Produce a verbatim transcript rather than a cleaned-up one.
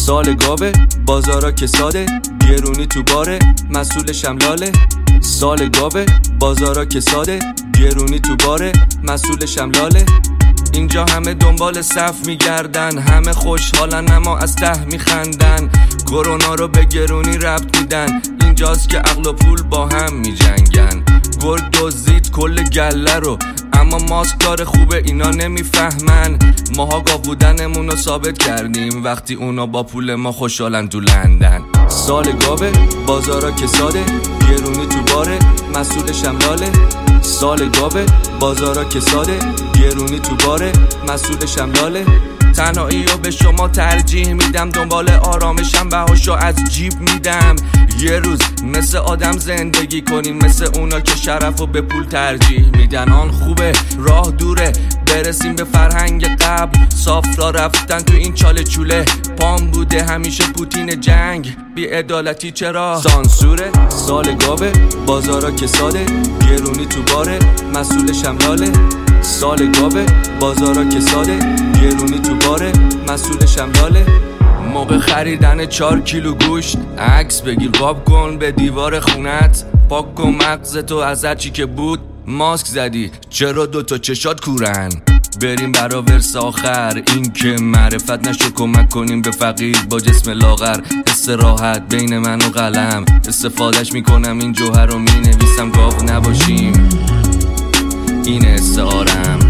سال گاوه بازارا کساده، گرونی تو باره مسئول شملاله. سال گاوه بازارا کساده، گرونی تو باره مسئول شملاله. اینجا همه دنبال صف میگردن، همه خوشحالن اما از ته میخندن. کرونا رو به گرونی ربط میدن، اینجاست که عقل و پول با هم میجنگن. گرگ دزدید کل گله رو، اما ماسک کار خوبه اینا نمیفهمن. ماها گاو بودنمون رو ثابت کردیم، وقتی اونا با پول ما خوشحالن تو لندن. سال گاوه بازارا کساده، گرونی تو باره مسئول شملاله. سال گاوه بازارا کساده، گرونی تو باره مسئول شملاله. تنهایی رو به شما ترجیح میدم، دنبال آرامشم بهاشو از جیب میدم. یه روز مثل آدم زندگی کنیم، مثل اونا که شرف و به پول ترجیح میدن. آن خوبه راه دوره برسیم به فرهنگ قبل، صاف را رفتن تو این چاله چوله. پام بوده همیشه پوتین جنگ، بی عدالتی چرا سانسوره. سال گاوه بازارا کساده، گرونی تو باره مسئول شملاله. سال گاوه بازارا کساده، گرونی تو باره مسئول شملاله. موقع خریدن چار کیلو گوشت عکس بگیر قاب کن به دیوار خونت. پاک کن مغزتو از هرچی که بود، ماسک زدی چرا دوتا چشات کورن. بریم برا ورس آخر، این که معرفت نشو کمک کنیم به فقیر با جسم لاغر. حس راحت بین من و قلم، استفادهش میکنم این جوهر رو مینویسم. گاو نباشیم این استعارم.